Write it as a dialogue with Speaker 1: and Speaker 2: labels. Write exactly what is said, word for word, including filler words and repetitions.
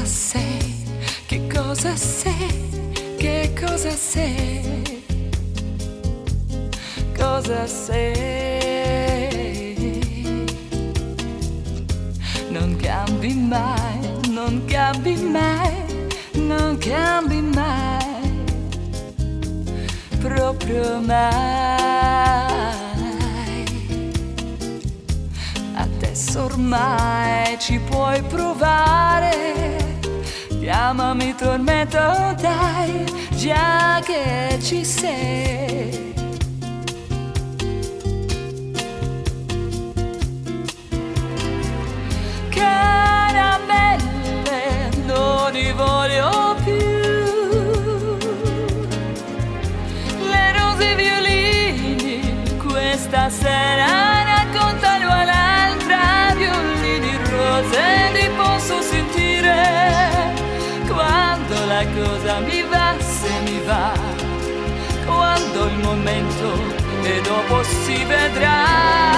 Speaker 1: cosa sei, che cosa sei, che cosa sei, cosa sei. Non cambi mai, non cambi mai, non cambi mai, proprio mai. Adesso ormai ci puoi provare, chiamami tormento, dai, già che ci sei. Caramelle non li voglio più, le rose e i violini questa sera raccontano all'altra, violini rose li posso sentire quando la cosa mi va, se mi va, quando il momento e dopo si vedrà.